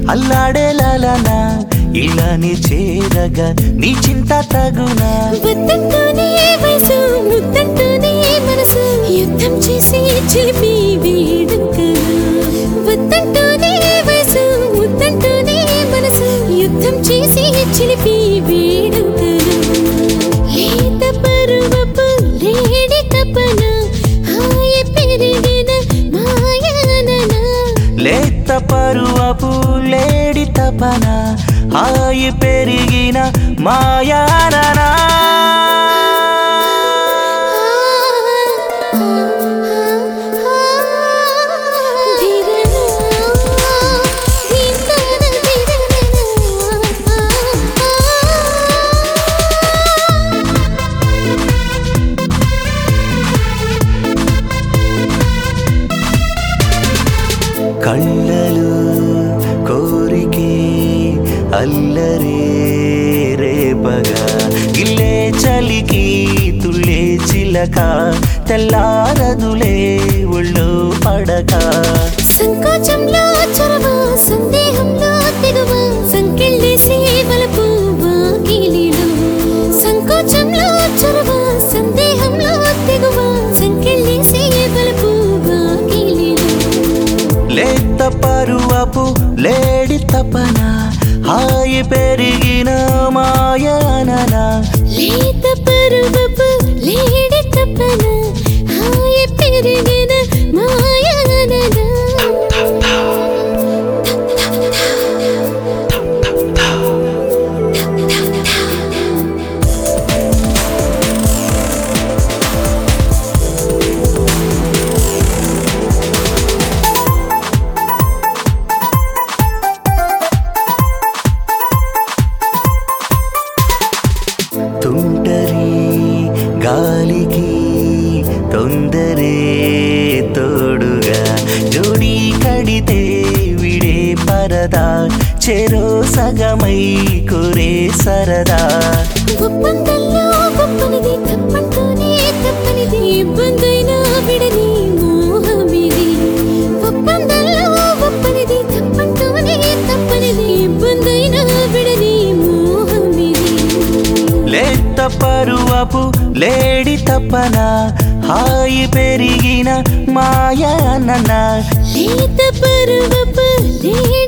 అల్లాడే లాలనా ఇలానే చేరగా నీ చింత తగునా వద్దంటూనే వయసు ముద్దంటూనే మనసు యుద్ధం చేసి చిలిపి వేడుకలు వద్దంటూనే వయసు ముద్దంటూనే మనసు యుద్ధం చేసి చిలిపి వేడుకలు లేత పరువపు లేడి తపన హాయ పెరిగిన మాయానన లేత పరువపు లేడి తపన హాయి పెరిగిన మాయాననా కళ్ళలు కోరికే అల్లరే రేపగా గిల్లే చలికి తుళ్ళే చిలక తెల్లారదులే ఒళ్ళో పడక సంకోచంలో చొరవ సందేహంలో తెగువ సంకెళ్ళేసి వలపు వాకిలిలో సంకోచంలో చొరవ సందేహంలో తెగువ సంకెళ్ళేసి వలపు వాకిలిలో లేత పరువపు లేడి తపన హాయి పెరిగిన మాయాననా లేత పరువపు లేడి తపన హాయ పెరిగిన మాయానన తుంటరి గాలికి తొందరే తోడుగా జోడి కడితే విడే పరదా చెరో సగమై కురే సరదా ఒప్పందంలో గొప్పనిది తప్పంటూనే తప్పనిది ఇబ్బందైనా విడని మోహమిది ఒప్పందంలో గొప్పనిది తప్పంటూనే తప్పనిది ఇబ్బందైనా విడని మోహమిది లేత పరువపు లేడి తపన హాయి పెరిగిన మాయాననా లేత పరువపు